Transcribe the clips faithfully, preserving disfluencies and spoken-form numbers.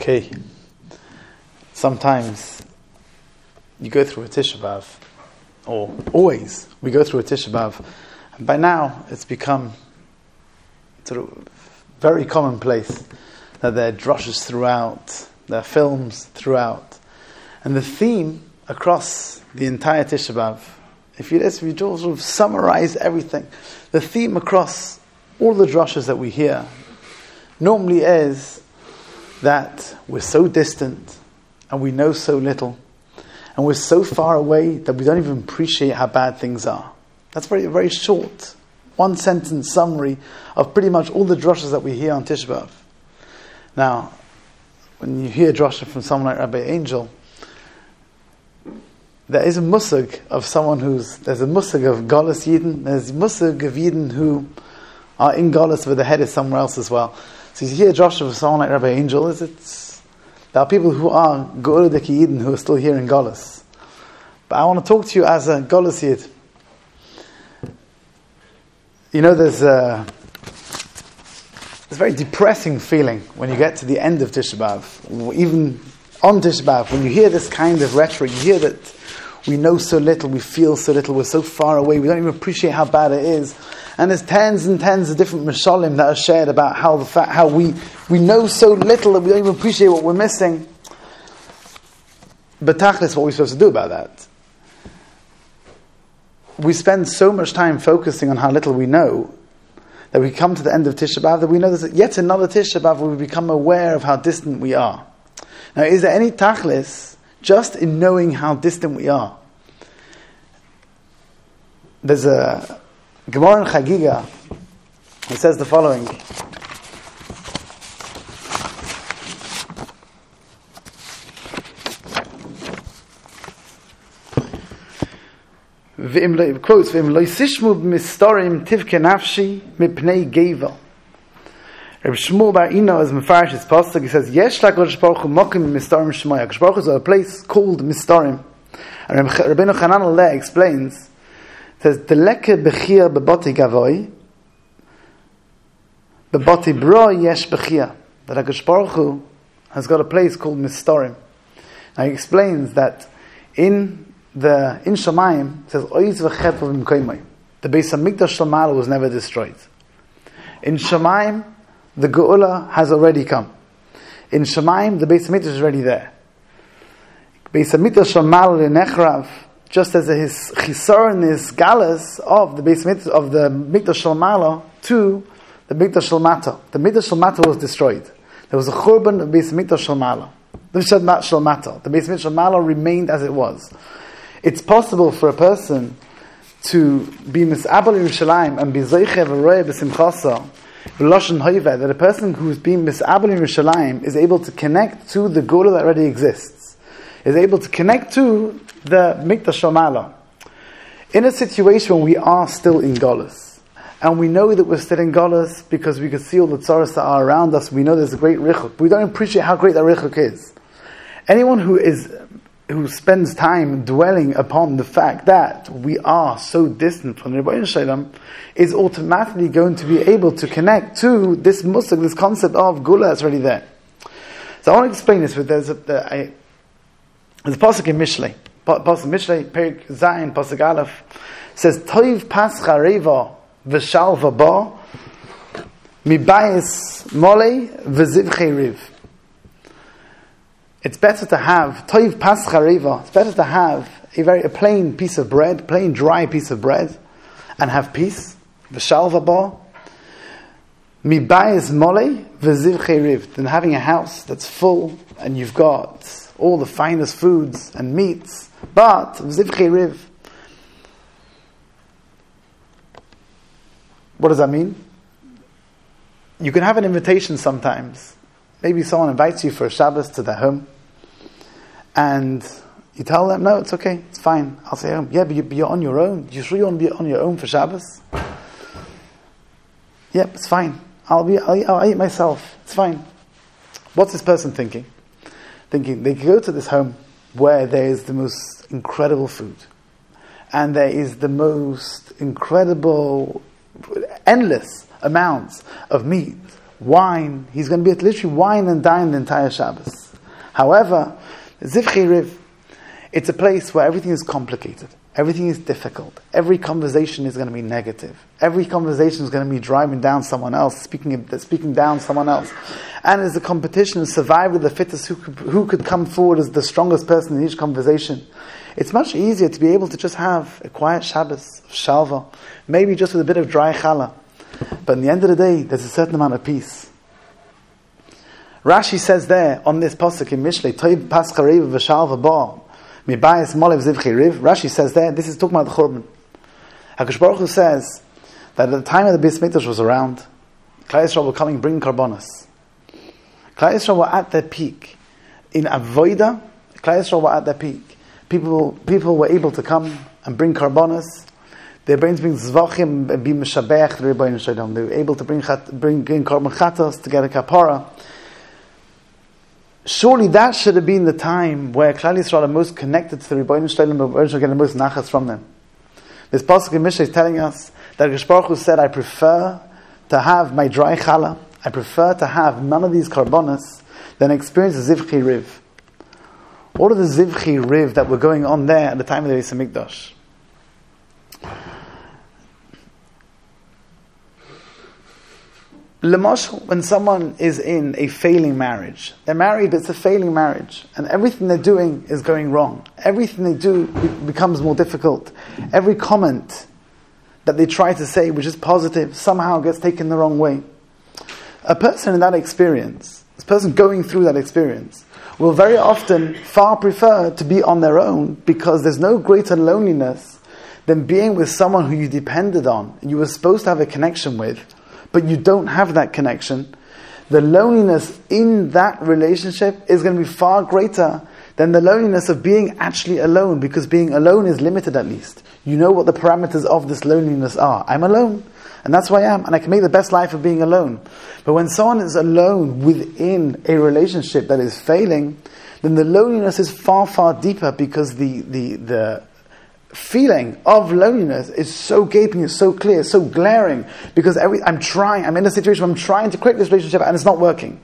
Okay. Sometimes you go through a Tisha B'Av, or always we go through a Tisha B'Av, and by now it's become sort of very commonplace that there are drushes throughout, there are films throughout, and the theme across the entire Tisha B'Av, if you if you sort of summarize everything, the theme across all the drushes that we hear normally is that we're so distant and we know so little, and we're so far away that we don't even appreciate how bad things are. That's very, very short, one sentence summary of pretty much all the drushes that we hear on Tisha B'Av. Now, when you hear drusha from someone like Rabbi Angel, there is a musag of someone who's, there's a musag of Golas Yidden, there's a musag of Yidden who are in Golas but the head is somewhere else as well. So you hear drusha from someone like Rabbi Angel, is it's, there are people who are Geula Deki Yidden who are still here in Golas. But I want to talk to you as a Golas Yid. You know, there's a, there's a very depressing feeling when you get to the end of Tisha B'Av. Even on Tisha B'Av, when you hear this kind of rhetoric, you hear that we know so little, we feel so little, we're so far away, we don't even appreciate how bad it is. And there's tens and tens of different mishalim that are shared about how the fact, how we, we know so little that we don't even appreciate what we're missing. But tachlis, what are we supposed to do about that? We spend so much time focusing on how little we know that we come to the end of Tisha B'Av that we know there's yet another Tisha B'Av where we become aware of how distant we are. Now, is there any tachlis just in knowing how distant we are? There's a Gemara in Chagiga. It says the following. It quotes, "V'im lo yisishmu b'mistorim tivke nafshi mipnei gevel." Reb Shmuel Bar Ino is mefarish his pasuk. He says, "Yesh laKadosh Baruch Hu mokim mistorim shmoya." Kadosh Baruch Hu is a place called mistorim. And Rabbeinu Chanan Aleh explains, says, "Deleke bechir beboti gavoy, beboti bro yesh bechir." That HaKadosh Baruch Hu has got a place called mistorim. Now he explains that in the in Shamayim, it says, "Oiz v'chet v'mkoymai." The Beis Hamikdash Shalmala was never destroyed. In Shamayim, the Geula has already come. In Shamayim, the Beis Hamikdash is already there. Beis Hamikdash Shalmala Nechrav, just as his chisaron is galas of the Beis Hamikdash of the Mikdash Shalmala to the Mikdash Shalmata. The Mikdash Shalmata was destroyed. There was a churban of Beis Hamikdash Shalmala. The Shalmata. The Beis Hamikdash Shalmala remained as it was. It's possible for a person to be misabel Yerushalayim and be zeiche v'roeh b'simchasa v'loshen hoiveh, that a person who's been misabel Yerushalayim is able to connect to the Geula that already exists, is able to connect to the Mikdash Shalmala. In a situation when we are still in Golas, and we know that we're still in Golas because we can see all the tzaras that are around us, we know there's a great richuk, but we don't appreciate how great that richuk is. Anyone who is who spends time dwelling upon the fact that we are so distant from the Rebbeinu Shalom is automatically going to be able to connect to this musag, this concept of Geula that's already there. So I want to explain this, but there's a, a, there's a pasuk in Mishlei. Pasuk Mishlei, Perik Zayin, pasuk Aleph, says, Toiv pascha reva v'shalva ba mibayis molei v'zivchei riv. It's better to have toiv pascha reva. It's better to have a very a plain piece of bread, plain dry piece of bread, and have peace. V'shalva ba mibayis molei v'zivchei riv, than having a house that's full and you've got all the finest foods and meats, but v'zivchei riv. What does that mean? You can have an invitation sometimes. Maybe someone invites you for a Shabbos to their home, and you tell them, no, it's okay, it's fine, I'll stay home. Yeah, but you're on your own. You sure you want to be on your own for Shabbos? Yep, it's fine. I'll be. I'll, I'll eat myself. It's fine. What's this person thinking? Thinking they could go to this home where there is the most incredible food, and there is the most incredible, endless amounts of meat, wine. He's going to be literally wine and dine the entire Shabbos. However, Zivchei Riv, it's a place where everything is complicated. Everything is difficult. Every conversation is going to be negative. Every conversation is going to be driving down someone else, speaking speaking down someone else. And it's a competition of survival of the fittest, who could, who could come forward as the strongest person in each conversation. It's much easier to be able to just have a quiet Shabbos, shalva, maybe just with a bit of dry challah. But in the end of the day, there's a certain amount of peace. Rashi says there, on this pasuk in Mishlei, Toiv Paskarev v'shalva ba, mibayis molev zivchei riv, Rashi says there, this is talking about the Churban. HaKadosh Baruch Hu says that at the time of the Beis Mikdash was around, Klal Yisrael were coming bringing karbonos. Klal Yisrael were at their peak. In Avodah, Klal Yisrael were at their peak. People, people were able to come and bring karbonos. They were able to bring zvachim and be mishabeach the Rebbeinu Shalom. They were able to bring bring, bring karban chatos to get a kapara. Surely that should have been the time where Klal Yisrael are most connected to the Rebbeinu Shalom, and Rebbeinu Shalom get the most nachas from them. This pasuk in Mishlei is telling us that HaKadosh Baruch Hu said, "I prefer to have my dry challah. I prefer to have none of these karbonos than experience the zivchei riv." What are the zivchei riv that were going on there at the time of the Beis Hamikdash? L'mashal, when someone is in a failing marriage, they're married, but it's a failing marriage, and everything they're doing is going wrong. Everything they do be- becomes more difficult. Every comment that they try to say, which is positive, somehow gets taken the wrong way. A person in that experience, this person going through that experience, will very often far prefer to be on their own, because there's no greater loneliness than being with someone who you depended on, and you were supposed to have a connection with, but you don't have that connection. The loneliness in that relationship is going to be far greater than the loneliness of being actually alone, because being alone is limited at least. You know what the parameters of this loneliness are. I'm alone, and that's who I am, and I can make the best life of being alone. But when someone is alone within a relationship that is failing, then the loneliness is far, far deeper, because the the the feeling of loneliness is so gaping, it's so clear, so glaring, because every I'm trying, I'm in a situation where I'm trying to create this relationship and it's not working.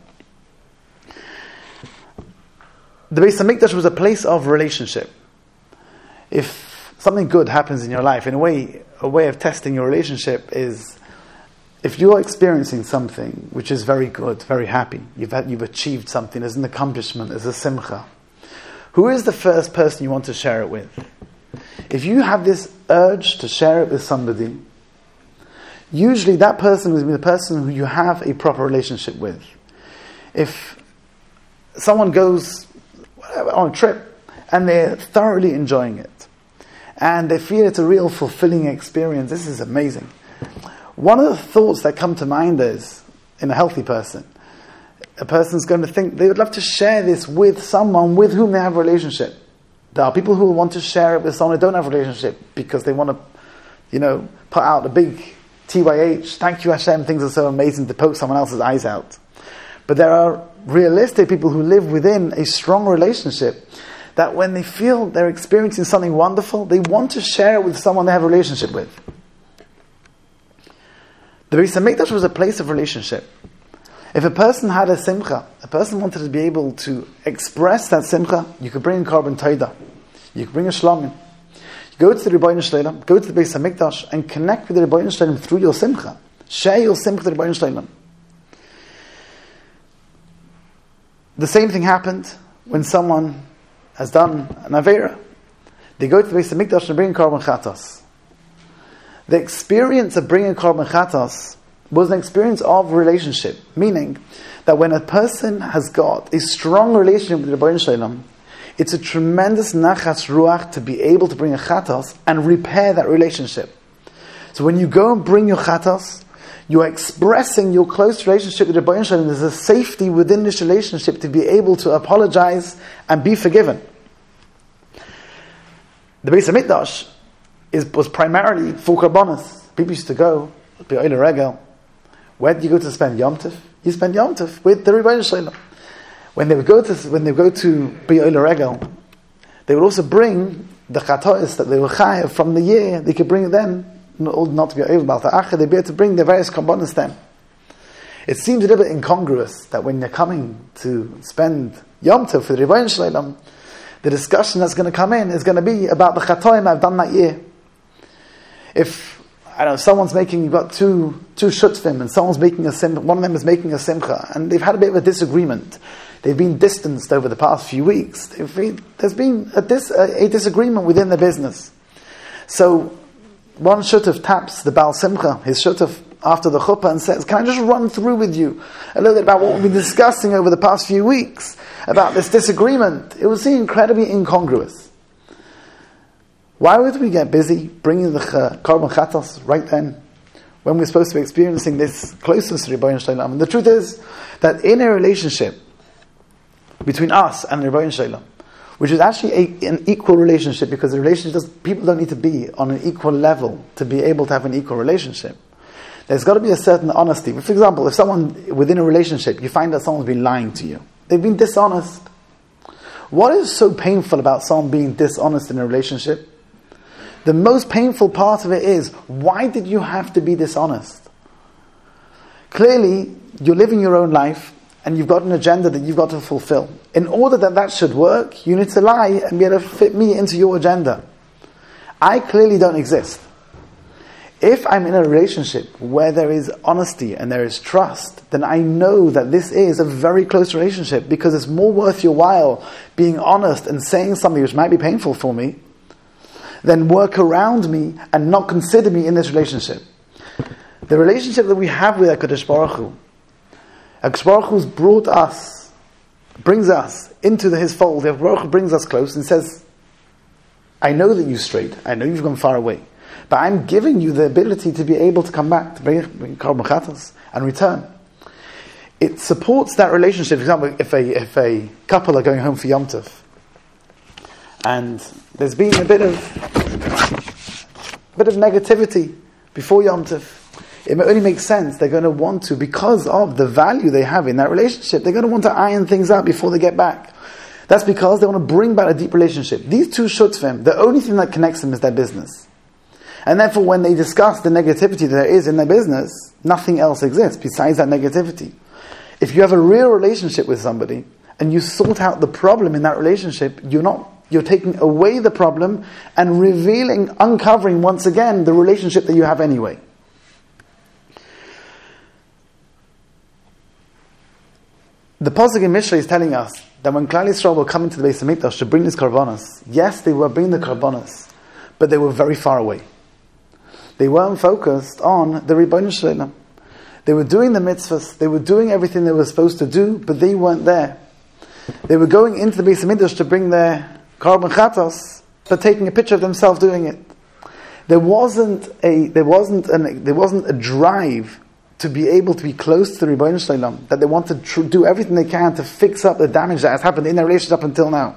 The Beis Hamikdash was a place of relationship. If something good happens in your life, in a way, a way of testing your relationship is, if you're experiencing something which is very good, very happy, you've had, you've achieved something as an accomplishment, as a simcha, who is the first person you want to share it with? If you have this urge to share it with somebody, usually that person will be the person who you have a proper relationship with. If someone goes on a trip and they're thoroughly enjoying it, and they feel it's a real fulfilling experience, this is amazing. One of the thoughts that come to mind is, in a healthy person, a person's going to think they would love to share this with someone with whom they have a relationship. There are people who will want to share it with someone who don't have a relationship, because they want to, you know, put out a big T Y H, thank you Hashem, things are so amazing, to poke someone else's eyes out. But there are realistic people who live within a strong relationship, that when they feel they're experiencing something wonderful, they want to share it with someone they have a relationship with. The Beis Hamikdash was a place of relationship. If a person had a simcha, a person wanted to be able to express that simcha, you could bring a korban toida, you could bring a shlomim. You go to the Rebbeinu Shalom, go to the Beis Hamikdash, and connect with the Rebbeinu Shalom through your simcha. Share your simcha with the Rebbeinu Shalom. The same thing happened when someone has done an aveira. They go to the Beis Hamikdash and bring korban chatos. The experience of bringing korban chatos was an experience of relationship, meaning that when a person has got a strong relationship with the Rebbeinu Shalom, it's a tremendous nachas ruach to be able to bring a chatos and repair that relationship. So when you go and bring your chatos, you are expressing your close relationship with the Rebbeinu Shalom. There's a safety within this relationship to be able to apologize and be forgiven. The Beis Hamikdash is was primarily for karbonos. People used to go, be'oil regel. Where do you go to spend Yom Tov? You spend Yom Tov with the Rebbeinu Shalom. When they would go to when they would go to be'oil regel, they would also bring the chatois that they were chayav from the year. They could bring them, not to be able to they'd be able to bring the various karbonos then. It seems a little bit incongruous that when you're coming to spend Yom Tov for the Rebbeinu Shalom, the discussion that's going to come in is going to be about the chatoim I've done that year. If, I don't know, someone's making, you've got two, two shutzvim, and someone's making a simcha, one of them is making a simcha, and they've had a bit of a disagreement. They've been distanced over the past few weeks. Been, there's been a, dis, a, a disagreement within the business. So, one shutav taps the Baal Simcha, his shutav, after the chuppah, and says, can I just run through with you a little bit about what we've been discussing over the past few weeks about this disagreement? It would seem incredibly incongruous. Why would we get busy bringing the Korban Chatos right then, when we're supposed to be experiencing this closeness to Rebbeinu Shalom? And the truth is that in a relationship between us and Rebbeinu Shalom, which is actually a, an equal relationship, because the relationship does, people don't need to be on an equal level to be able to have an equal relationship. There's got to be a certain honesty. For example, if someone within a relationship, you find that someone's been lying to you, they've been dishonest. What is so painful about someone being dishonest in a relationship? The most painful part of it is, why did you have to be dishonest? Clearly, you're living your own life, and you've got an agenda that you've got to fulfill. In order that that should work, you need to lie and be able to fit me into your agenda. I clearly don't exist. If I'm in a relationship where there is honesty and there is trust, then I know that this is a very close relationship, because it's more worth your while being honest and saying something which might be painful for me than work around me and not consider me in this relationship. The relationship that we have with HaKadosh Baruch Hu, HaKadosh Baruch Hu's brought us, brings us into the, His fold. HaKadosh Baruch Hu brings us close and says, I know that you've strayed, I know you've gone far away, but I'm giving you the ability to be able to come back, to bring, bring Korban Chatos and return. It supports that relationship. For example, if a, if a couple are going home for Yom Tov, and there's been a bit of a bit of negativity before Yom Tov, it only makes sense they're going to want to, because of the value they have in that relationship, they're going to want to iron things out before they get back. That's because they want to bring back a deep relationship. These two shutzvim, the only thing that connects them is their business. And therefore, when they discuss the negativity that there is in their business, nothing else exists besides that negativity. If you have a real relationship with somebody, and you sort out the problem in that relationship, you're not, you're taking away the problem and revealing, uncovering once again the relationship that you have anyway. The Pasuk in Mishlei is telling us that when Klal Yisrael were coming to the Beis Hamikdash to bring these Karbanos, yes, they were bringing the Karbanos, but they were very far away. They weren't focused on the Rebbeinu Shalom. They were doing the mitzvahs, they were doing everything they were supposed to do, but they weren't there. They were going into the Beis Hamikdash to bring their Korban Chatos, but taking a picture of themselves doing it. There wasn't a there wasn't an, there wasn't a drive to be able to be close to the Rebbeinu Shalom, that they want to tr- do everything they can to fix up the damage that has happened in their relationship up until now.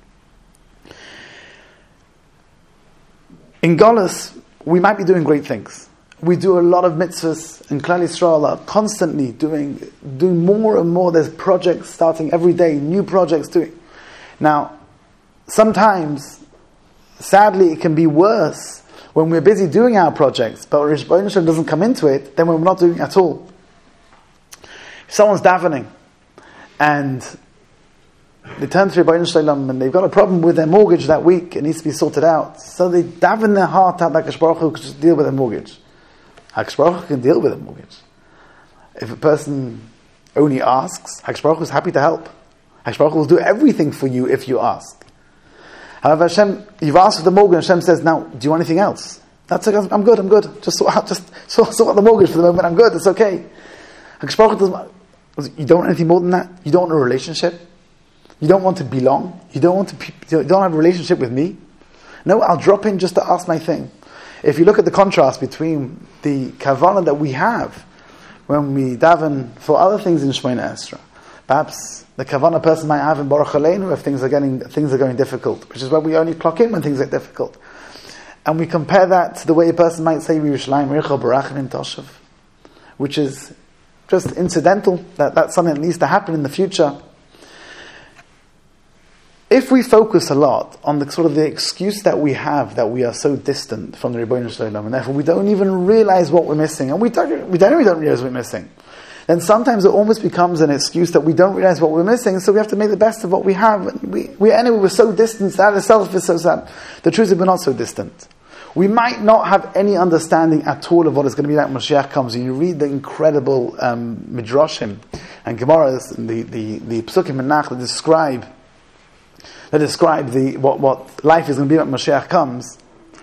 In Golus, we might be doing great things. We do a lot of mitzvahs, and Klal Yisrael are constantly doing, doing more and more. There's projects starting every day, new projects doing. Now, sometimes, sadly, it can be worse when we're busy doing our projects, but Rebbeinu Shalom doesn't come into it, then we're not doing it at all. If someone's davening, and they turn to Rebbeinu Shalom, and they've got a problem with their mortgage that week, it needs to be sorted out, so they daven their heart out that HaKadosh Baruch Hu could just deal with their mortgage. HaKadosh Baruch Hu can deal with their mortgage. If a person only asks, HaKadosh Baruch Hu is happy to help. HaKadosh Baruch Hu will do everything for you if you ask. However, Hashem, you've asked for the mortgage, and Hashem says, now, do you want anything else? That's okay, I'm good, I'm good. Just sort out, just sort, sort out the mortgage for the moment, I'm good, it's okay. HaKadosh Baruch Hu doesn't, you don't want anything more than that? You don't want a relationship? You don't want to belong? You don't want to, you don't have a relationship with me? No, I'll drop in just to ask my thing. If you look at the contrast between the kavanah that we have when we daven for other things in Shemona Esra, perhaps the kavanah person might have in Baruch Aleinu if things are getting things are going difficult, which is where we only clock in when things get difficult. And we compare that to the way a person might say Yerushalayim Richa Barachim Toshav, which is just incidental, that that's something that needs to happen in the future. If we focus a lot on the sort of the excuse that we have that we are so distant from the Rebbeinu Shalom, and therefore we don't even realize what we're missing, and we don't we don't we don't realize what we're missing, then sometimes it almost becomes an excuse that we don't realize what we're missing, so we have to make the best of what we have. And we, we anyway, we're so distant, that itself is so sad. The truth is we're not so distant. We might not have any understanding at all of what it's going to be like when Mashiach comes. And you read the incredible um, Midrashim and Gemaras, and the, the, the Psukim and Nach that describe, that describe the, what, what life is going to be like when Mashiach comes.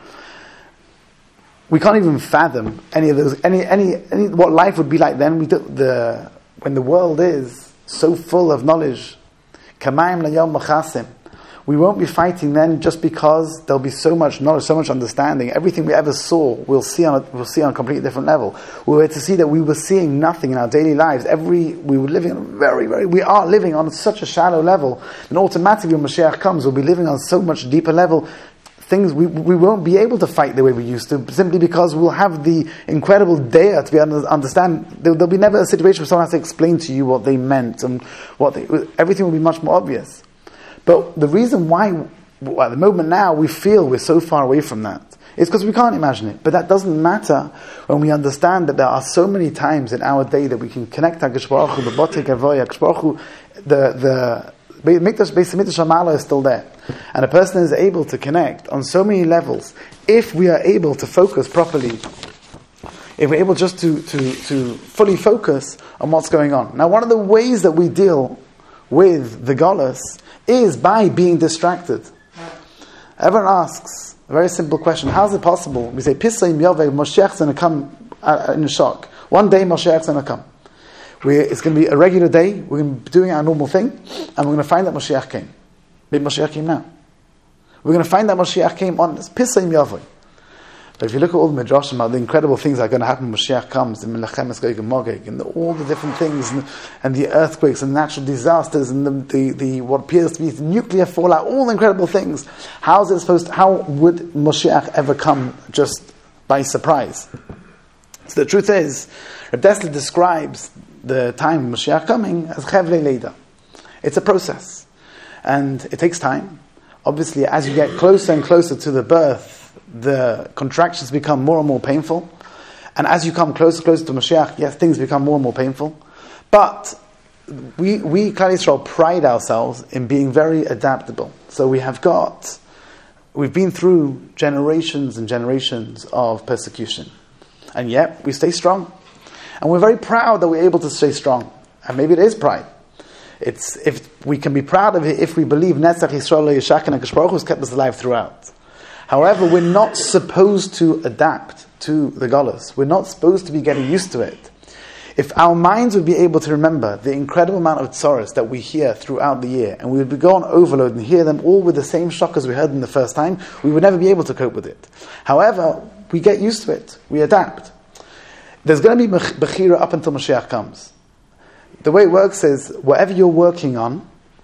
We can't even fathom any of those, any, any, any what life would be like then. We do, the, when the world is so full of knowledge. Kamayim layom machasim. We won't be fighting then just because there'll be so much knowledge, so much understanding. Everything we ever saw, we'll see on a, we'll see on a completely different level. We were to see that we were seeing nothing in our daily lives. Every we were living on a very, very, we are living on such a shallow level, and automatically when Mashiach comes, we'll be living on so much deeper level. Things we we won't be able to fight the way we used to, simply because we'll have the incredible data to be able to understand. There, there'll be never a situation where someone has to explain to you what they meant and what they, everything will be much more obvious. But the reason why, at the moment now, we feel we're so far away from that is because we can't imagine it. But that doesn't matter when we understand that there are so many times in our day that we can connect HaKadosh Baruch Hu, the Botek Avoy, HaKadosh Baruch Hu, the the Mikdash Beis Hamikdash Hamala is still there, and a person is able to connect on so many levels if we are able to focus properly. If we're able just to to to fully focus on what's going on. Now, one of the ways that we deal with the Golus is by being distracted. Everyone asks a very simple question: how is it possible? We say, Pisayim Yoveh, Moshiach's going to come uh, in a shock. One day Moshiach's going to come. We're, it's going to be a regular day, we're going to be doing our normal thing, and we're going to find that Moshiach came. Maybe Moshiach came now. We're going to find that Moshiach came on this Pisayim Yoveh. But if you look at all the Midrashim about the incredible things that are going to happen when Mashiach comes, the Melachemes Gog and Magog, and the, all the different things, and, and the earthquakes, and natural disasters, and the, the, the what appears to be the nuclear fallout, all the incredible things. How is it supposed to, how would Mashiach ever come just by surprise? So the truth is, Reb Dessler describes the time of Mashiach coming as Chevlei Leida. It's a process. And it takes time. Obviously, as you get closer and closer to the birth, the contractions become more and more painful. And as you come closer and closer to Mashiach, yes, things become more and more painful. But we, we, Klal Yisrael, pride ourselves in being very adaptable. So we have got, we've been through generations and generations of persecution. And yet, we stay strong. And we're very proud that we're able to stay strong. And maybe it is pride. It's, if we can be proud of it if we believe Netzach Yisrael Yishach and HaKadosh Baruch Hu has kept us alive throughout. However, we're not supposed to adapt to the Golus. We're not supposed to be getting used to it. If our minds would be able to remember the incredible amount of tzoros that we hear throughout the year, and we would go on overload and hear them all with the same shock as we heard them the first time, we would never be able to cope with it. However, we get used to it. We adapt. There's going to be Bechira up until Mashiach comes. The way it works is, whatever you're working on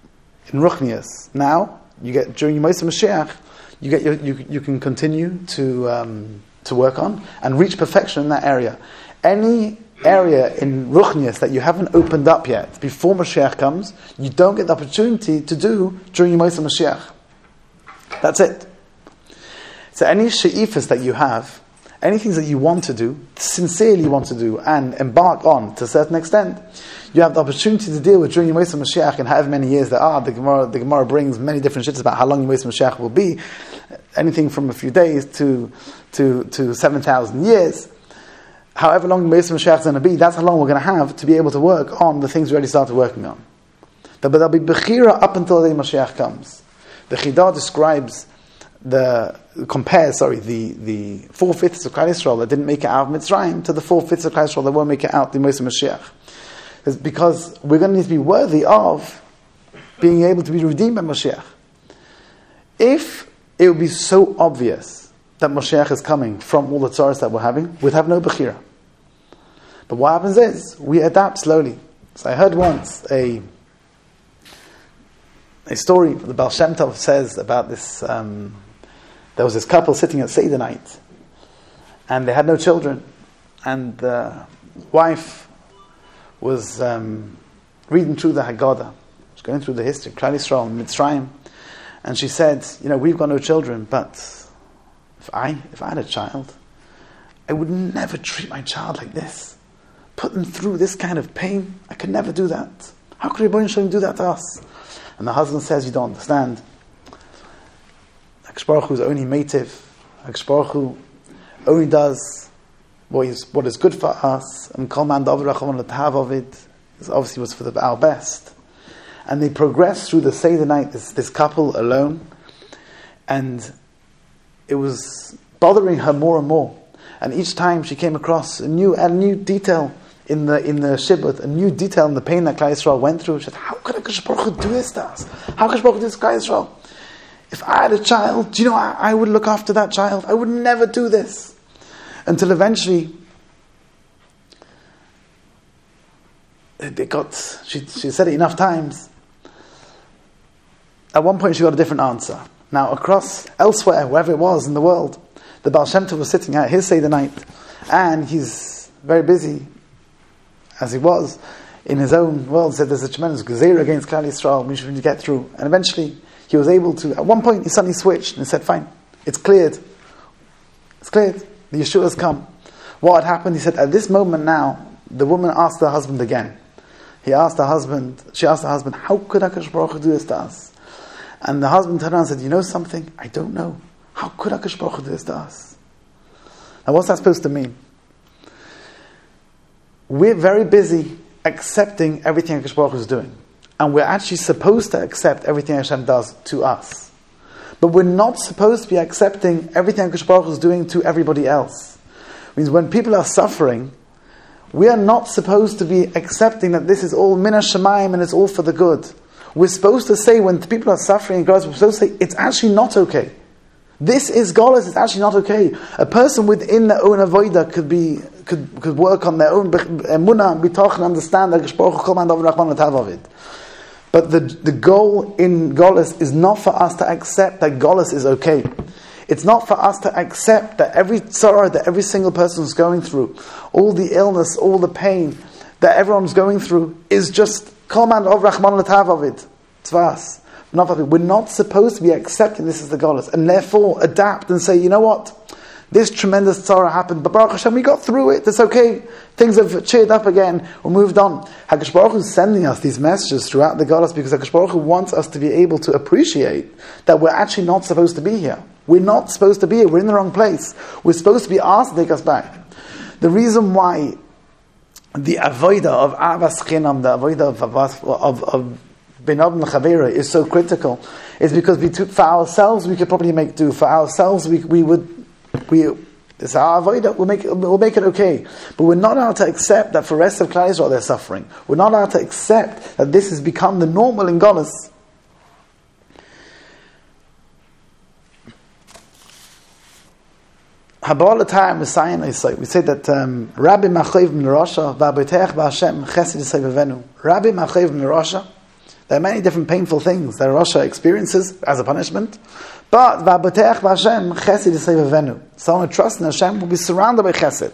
in Ruchnius, now, you get during Yemais Mashiach, you get your, you you can continue to um, to work on and reach perfection in that area. Any area in Ruchnius that you haven't opened up yet before Mashiach comes, you don't get the opportunity to do during Yemais Mashiach. That's it. So any she'ifas that you have, any things that you want to do, sincerely want to do, and embark on to a certain extent, you have the opportunity to deal with during Yemais Mashiach and however many years there are. The Gemara, the Gemara brings many different shits about how long Yemais Mashiach will be, anything from a few days to to, to seven thousand years. However long Yemais Mashiach is going to be, that's how long we're going to have to be able to work on the things we already started working on. But there'll be Bechira up until the day Mashiach comes. The Chidah describes the compares, sorry, the, the four-fifths of Klal Yisrael that didn't make it out of Mitzrayim to the four-fifths of Klal Yisrael that won't make it out the Yemais Mashiach. It's because we're going to need to be worthy of being able to be redeemed by Mashiach. If it would be so obvious that Mashiach is coming from all the tzaras that we're having, we'd have no Bechira. But what happens is, we adapt slowly. So I heard once a a story, the Baal Shem Tov says about this, um, there was this couple sitting at Seder night, and they had no children, and the wife was um, reading through the Haggadah, she was going through the history, Klal Yisrael, Mitzrayim, and she said, you know, we've got no children, but if I, if I had a child, I would never treat my child like this. put them through this kind of pain? I could never do that. How could Rebbeinu Shalom do that to us? And the husband says, you don't understand. HaKadosh Baruch Hu is only mativ. HaKadosh Baruch Hu only does what is, what is good for us. And Kol Man Davar Rachamon L'Tahav Ovid is obviously was for the, our best. And they progress through the Seder night, this, this couple alone. And it was bothering her more and more. And each time she came across a new, a new detail in the in the Shibbut, a new detail in the pain that Klal Yisrael went through. She said, how could HaKadosh Baruch Hu do this to us? How could HaKadosh Baruch Hu do this to Klal Yisrael? If I had a child, do you know, I, I would look after that child. I would never do this. Until eventually, it got, she, she said it enough times. At one point she got a different answer. Now across, elsewhere, wherever it was in the world, the Baal Shem Tov was sitting at his Seder night, and he's very busy, as he was, in his own world, said there's a tremendous gezeira against Klal Yisrael, we should get through. And eventually, he was able to, at one point, he suddenly switched and said, fine, it's cleared. It's cleared. The Yeshua has come. What had happened, he said, at this moment now, the woman asked her husband again. He asked her husband, she asked her husband, how could HaKadosh Baruch Hu do this to us? And the husband turned around and said, you know something? I don't know. How could HaKadosh Baruch Hu do this to us? Now what's that supposed to mean? We're very busy accepting everything HaKadosh Baruch Hu is doing. And we're actually supposed to accept everything Hashem does to us. But we're not supposed to be accepting everything HaKadosh Baruch Hu is doing to everybody else. It means when people are suffering, we are not supposed to be accepting that this is all min hashamayim and it's all for the good. We're supposed to say, when people are suffering in God, we're supposed to say, it's actually not okay. This is Golos, it's actually not okay. A person within their own avodah could be could could work on their own emunah, bitoch, and understand that HaKadosh Baruch Hu Kol Man Davar Rachamon L'Tahav Ovid. But the the goal in Golos is not for us to accept that Golos is okay. It's not for us to accept that every sorrow that every single person is going through, all the illness, all the pain that everyone's going through is just Kol Man Davar Rachamon L'Tahav Ovid. It's for us. We're not supposed to be accepting this as the Golos, and therefore adapt and say, you know what? This tremendous tzara happened, but Baruch Hashem, we got through it. It's okay. Things have cheered up again. We moved on. HaKadosh Baruch Hu is sending us these messages throughout the Golos because HaKadosh Baruch Hu wants us to be able to appreciate that we're actually not supposed to be here. We're not supposed to be here. We're in the wrong place. We're supposed to be asked to take us back. The reason why the avodah of avas chinam, the avodah of avas, of, of Ben Adam Chavera is so critical, is because we took, for ourselves we could probably make do. For ourselves we we would we it's our avodah, we'll make it, we'll make it okay. But we're not allowed to accept that for the rest of Klal Yisrael they're suffering. We're not allowed to accept that this has become the normal in Golos. Habal time with Sayin Isai. We say that um, Rabbi Machayev M'Rasha Va'B'Teach B'Hashem Chesed Yisai B'Venu. Rabbi Machayev M'Rasha. There are many different painful things that Rasha experiences as a punishment. But Va'B'Teach B'Hashem Chesed Yisai B'Venu. Someone who trusts in Hashem will be surrounded by Chesed.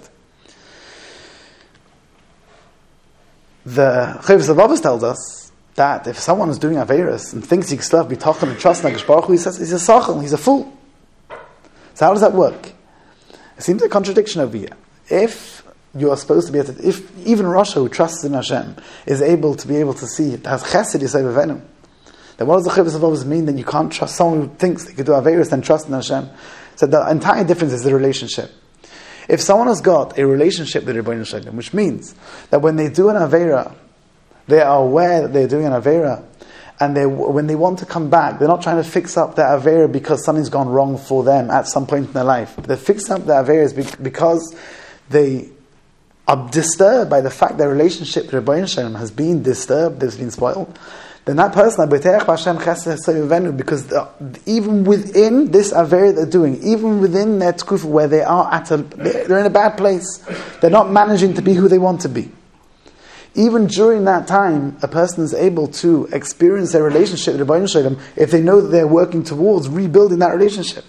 The Chovos HaLevavos tells us that if someone is doing Averis and thinks he can still have B'tachon and trust in HaKadosh Baruch Hu, he says he's a Sachel, he's a fool. So how does that work? It seems a contradiction over here. If you are supposed to be able to, if even Rasha who trusts in Hashem is able to be able to see it has Chesed Yisai B'Venu, then what does the Chovos HaLevavos mean? Then you can't trust someone who thinks they could do Averis and trust in Hashem. So the entire difference is the relationship. If someone has got a relationship with Rebbeinu Shalom, which means that when they do an Avera, they are aware that they're doing an Avera, and they, when they want to come back, they're not trying to fix up their Avera because something's gone wrong for them at some point in their life. They're fixing up their Averas because they are disturbed by the fact their relationship with Rebbeinu Shalom has been disturbed, has been spoiled. Then that person, because the, even within this Avera they're doing, even within their tkufa where they are at a, they're in a bad place, they're not managing to be who they want to be. Even during that time, a person is able to experience their relationship with Rebbeinu Shalom if they know that they're working towards rebuilding that relationship.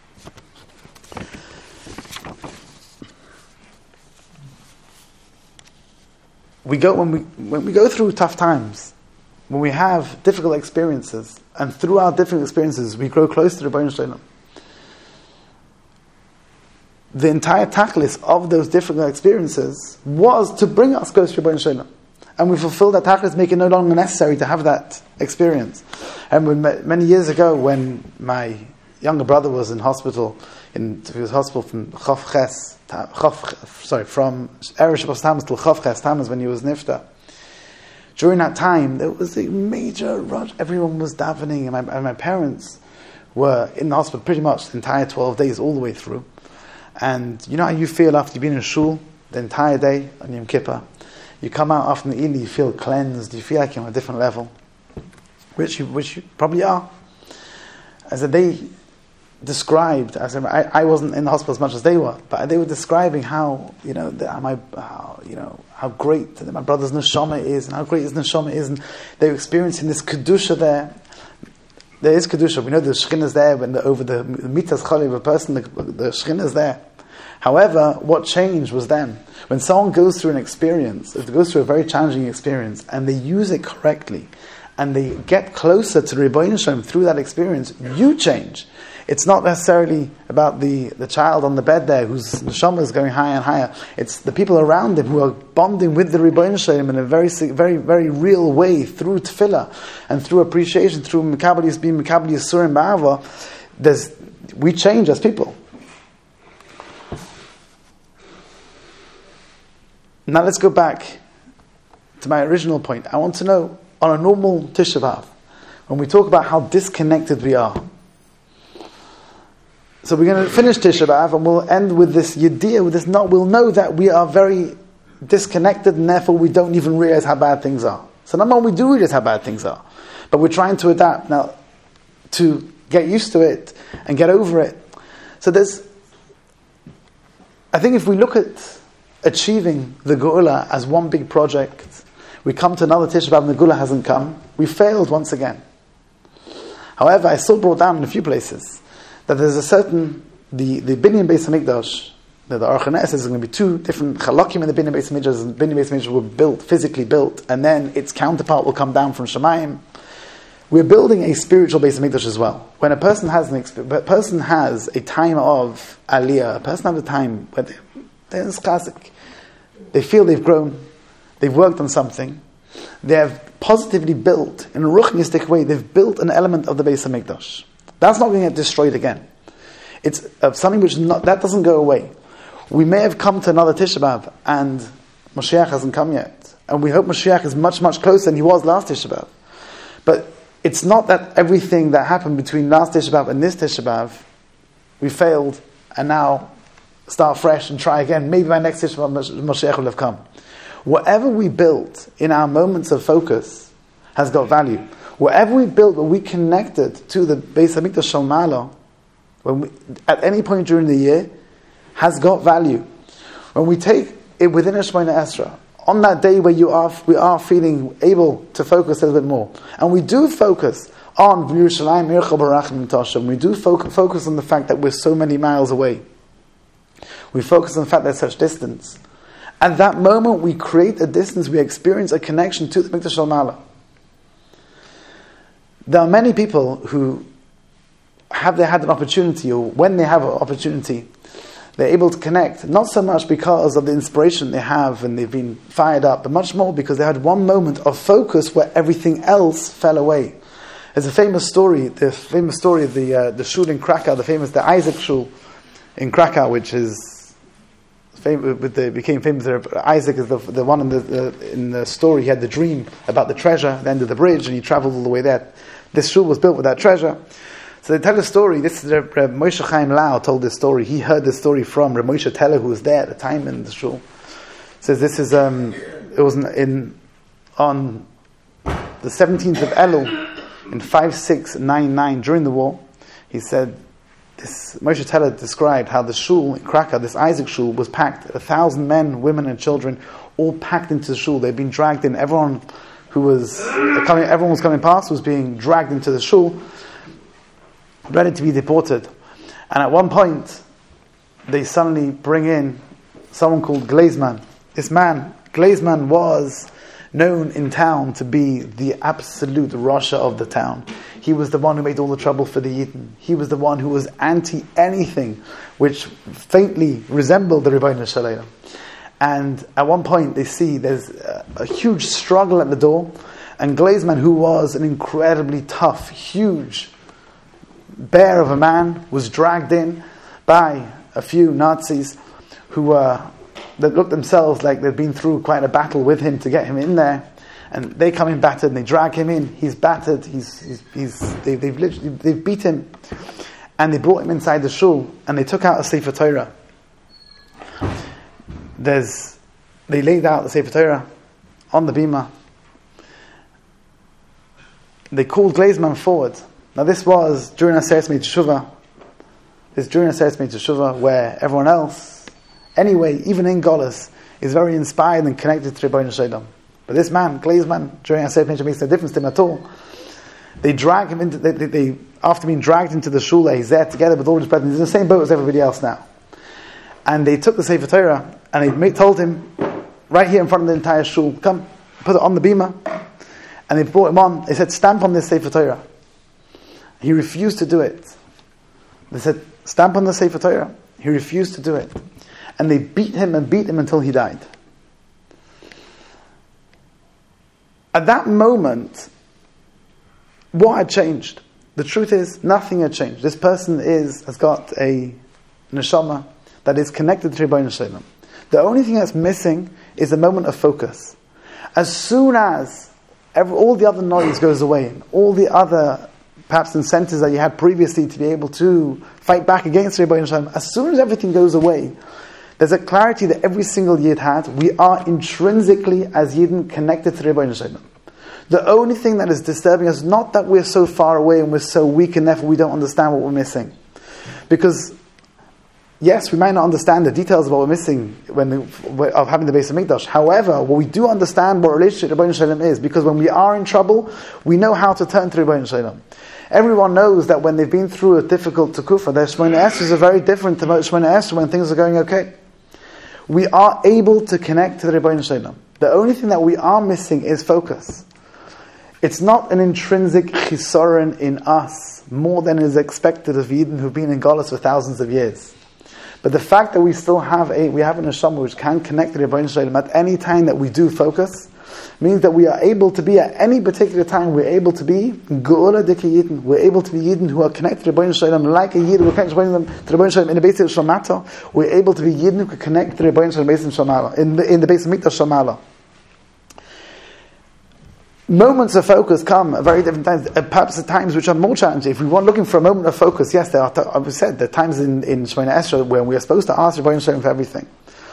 We go when we when we go through tough times, when we have difficult experiences, and through our difficult experiences we grow close to Rebbeinu Shalom. the entire tachlis of those difficult experiences was to bring us close to Rebbeinu Shalom. And we fulfilled that tachlis, make it no longer necessary to have that experience. And when, many years ago, when my younger brother was in hospital, in he was hospital from Chof Ches, Chof, sorry, from Eresh Shabbos Tammuz till Chof Ches Tammuz when he was nifta. During that time, there was a major rush. Everyone was davening, and my, and my parents were in the hospital pretty much the entire twelve days, all the way through. And you know how you feel after you've been in shul the entire day on Yom Kippur? You come out after the Eid, you feel cleansed, you feel like you're on a different level, which you, which you probably are. As they described, as I, I wasn't in the hospital as much as they were, but they were describing how, you know, the, my, how, you know, how great that my brother's neshama is, and how great his neshama is, and they were experiencing this kedusha there. There is kedusha. We know the shechinah is there when the, over the mitas chali of a person, the, the shechinah is there. However, what changed was them. When someone goes through an experience, if it goes through a very challenging experience, and they use it correctly, and they get closer to the Rebbeinu Shalom through that experience, you change. It's not necessarily about the, the child on the bed there whose neshama is going higher and higher. It's the people around him who are bonding with the Rebbeinu Shalom in a very, very, very real way through tefillah and through appreciation, through Mekabel Yisbim, Mekabel Yisurim Ba'ava. There's we change as people. Now let's go back to my original point. I want to know, on a normal Tisha B'Av, when we talk about how disconnected we are. So we're going to finish Tisha B'Av and we'll end with this yediyah, with this not. We'll know that we are very disconnected and therefore we don't even realize how bad things are. So number one, we do realize how bad things are. But we're trying to adapt now to get used to it and get over it. So there's, I think if we look at achieving the Geula as one big project, we come to another Tisha B'Av and the Geula hasn't come, we failed once again. However, I still brought down in a few places that there's a certain, the, the Binyan Beis HaMikdash, the, the Aruch HaNes is going to be two different chalakim in the Binyan Beis HaMikdash. The Binyan Beis HaMikdash were built, physically built, and then its counterpart will come down from Shemayim. We're building a spiritual Beis HaMikdash as well. When a person has an exp- a person has a time of aliyah, a person has a time where they, they're in classic, they feel they've grown, they've worked on something, they have positively built, in a ruchnistic way, they've built an element of the Beis HaMikdash. That's not going to get destroyed again. It's uh, something which not, that doesn't go away. We may have come to another Tisha B'Av and Mashiach hasn't come yet. And we hope Mashiach is much, much closer than he was last Tisha B'Av. But it's not that everything that happened between last Tisha B'Av and this Tisha B'Av, we failed and now start fresh and try again. Maybe by next Tisha B'Av Mashiach will have come. Whatever we built in our moments of focus has got value. Whatever we built, what we connected to the Beis HaMikdash Shel Ma'ala, when we, at any point during the year, has got value. When we take it within a Shemona Esra, on that day where you are, we are feeling able to focus a little bit more, and we do focus on Yerushalayim, Mircha Barachim Tashem, we do focus, focus on the fact that we're so many miles away. We focus on the fact that there's such distance. At that moment, we create a distance, we experience a connection to the Mikdash Shel Ma'ala. There are many people who have they had an opportunity, or when they have an opportunity, they're able to connect, not so much because of the inspiration they have and they've been fired up, but much more because they had one moment of focus where everything else fell away. There's a famous story, the famous story of the uh, the shul in Krakow, the famous the Isaac shul in Krakow, which is famous, with the, became famous there. Isaac is the the one in the, the in the story. He had the dream about the treasure at the end of the bridge, and he traveled all the way there. This shul was built with that treasure. So they tell a story. This is Reb Moshe Chaim Lau told this story. He heard this story from Reb Moshe Teller, who was there at the time in the shul. Says this is um, it was in, in on the seventeenth of Elul in five six nine nine during the war. He said this. Moshe Teller described how the shul in Krakow, this Isaac shul, was packed. A thousand men, women, and children, all packed into the shul. They'd been dragged in. Everyone who was coming, everyone was coming past, was being dragged into the shul, ready to be deported. And at one point, they suddenly bring in someone called Glazman. This man, Glazman, was known in town to be the absolute Rasha of the town. He was the one who made all the trouble for the Yidden. He was the one who was anti anything which faintly resembled the Rebbeinu Shalom. And at one point they see there's a, a huge struggle at the door, and Glazman, who was an incredibly tough, huge bear of a man, was dragged in by a few Nazis who were, that looked themselves like they'd been through quite a battle with him to get him in there. And they come in battered and they drag him in. He's battered, he's, he's, he's they, they've literally, they've beat him. And they brought him inside the shul and they took out a Sefer Torah. There's, they laid out the Sefer Torah on the bima. They called Glazman forward. Now this was during Aseret Mei Teshuvah. This during Aseret Mei Teshuvah where everyone else, anyway, even in Golas, is very inspired and connected to Rebbeinu Shalom. But this man, Glazman, during Aseret Mei Teshuvah makes no difference to him at all. They drag him into, they, they, they after being dragged into the shul, he's there together with all his brethren. He's in the same boat as everybody else now. And they took the Sefer Torah and they made, told him, right here in front of the entire shul, come, put it on the bima. And they brought him on. They said, stamp on this Sefer Torah. He refused to do it. They said, stamp on the Sefer Torah. He refused to do it. And they beat him and beat him until he died. At that moment, what had changed? The truth is, nothing had changed. This person is has got a neshama that is connected to Rebbeinu Shalom. The only thing that's missing is a moment of focus. As soon as every, all the other noise goes away, and all the other perhaps incentives that you had previously to be able to fight back against Rebbeinu Shalom, as soon as everything goes away, there's a clarity that every single Yid had. We are intrinsically, as Yidden, connected to Rebbeinu Shalom. The only thing that is disturbing us is not that we're so far away and we're so weak and therefore we don't understand what we're missing. Because, yes, we might not understand the details of what we're missing when the, of having the Beis HaMikdash. However, what we do understand what relationship to Rebbeinu Shalom is, because when we are in trouble, we know how to turn to Rebbeinu Shalom. Everyone knows that when they've been through a difficult Tekufah, their Shemona Esrei are very different to Shemona Esrei when things are going okay. We are able to connect to the Rebbeinu Shalom. The only thing that we are missing is focus. It's not an intrinsic chisoron in us, more than is expected of Yidden who've been in Golas for thousands of years. But the fact that we still have a, we have an neshama which can connect to the Rebbeinu Shalom at any time that we do focus, means that we are able to be, at any particular time, we're able to be Geula Dike Yidden. We're able to be Yidden who are connected to the Rebbeinu Shalom like a Yid, we're connected to the Rebbeinu Shalom in the Beis Shamata. We're able to be Yidden who can connect to the Rebbeinu Shalom in the in the Beis HaMikdash Shamala. Moments of focus come at very different times, perhaps at times which are more challenging. If we want looking for a moment of focus, yes, there are, as I said, there are times in, in Shemona Esrei when we are supposed to ask Rebbeinu Shalom for everything.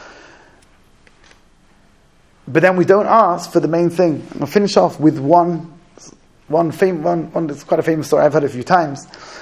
But then we don't ask for the main thing. I'll finish off with one, one famous, one, one that's quite a famous story I've heard a few times.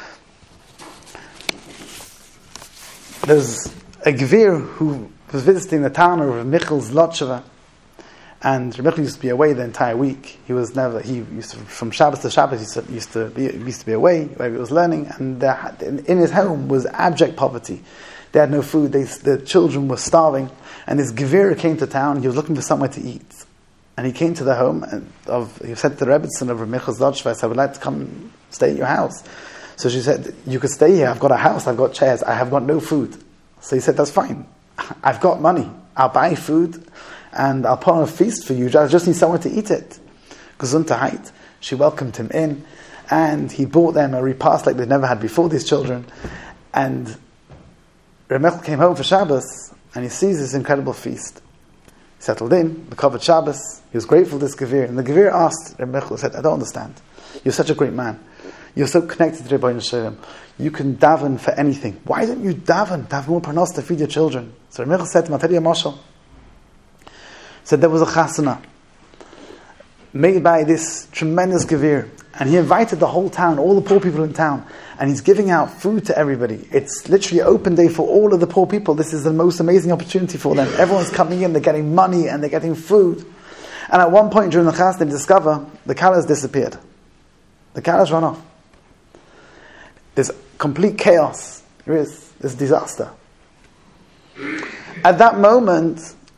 There's a Gvir who was visiting the town of Michel's Lotcheva. And Rebbe used to be away the entire week. He was never, he used to, from Shabbos to Shabbos, he used to, used to, be, used to be away, where he was learning, and there, in his home was abject poverty. They had no food, they, the children were starving, and this Gevira came to town, he was looking for somewhere to eat. And he came to the home, and of, he said to the Rebbetzin of Michal Zodshvai, I would like to come stay at your house. So she said, you could stay here, I've got a house, I've got chairs, I have got no food. So he said, that's fine, I've got money, I'll buy food, and I'll put on a feast for you. I just need somewhere to eat it. Gesundheit. She welcomed him in, and he bought them a repast like they'd never had before, these children. And Reb came home for Shabbos, and he sees this incredible feast. He settled in, the covered Shabbos. He was grateful to this Gevir. And the Gevir asked Reb said, I don't understand. You're such a great man. You're so connected to Rebbeinu Shalom. You can daven for anything. Why don't you daven? Daven more pranos to feed your children. So Reb said to him, I'll tell you a mashal. Said there was a chasana made by this tremendous Gevir, and he invited the whole town, all the poor people in town, and he's giving out food to everybody. It's literally open day for all of the poor people. This is the most amazing opportunity for them. Everyone's coming in, they're getting money and they're getting food. And at one point during the chasana, they discover the kala has disappeared. The kala has run off. There's complete chaos. There is. There's disaster. At that moment,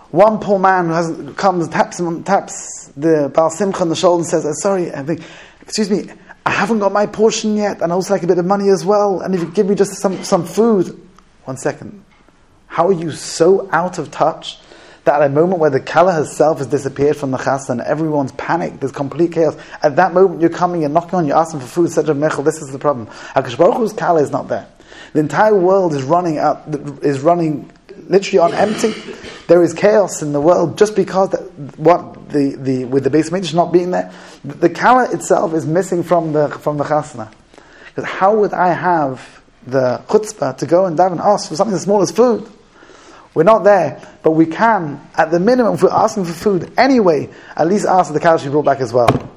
one poor man who has, comes, taps him, taps the Baal Simcha on the shoulder and says, oh, sorry, I think, excuse me, I haven't got my portion yet, and I also like a bit of money as well, and if you give me just some, some food. One second. How are you so out of touch that at a moment where the Kala herself has disappeared from the Chassan and everyone's panicked, there's complete chaos, at that moment you're coming and knocking on, you're asking for food, such a mechel, this is the problem. HaKadosh Baruch Hu's Kala is not there. The entire world is running out, is running literally on empty. There is chaos in the world just because that, what the, the with the Beis Mikdash not being there, the, the Kala itself is missing from the from the Chasna. Because how would I have the chutzpah to go and daven and ask for something as small as food? We're not there, but we can, at the minimum, if we're asking for food anyway, at least ask that the Kala should be brought back as well.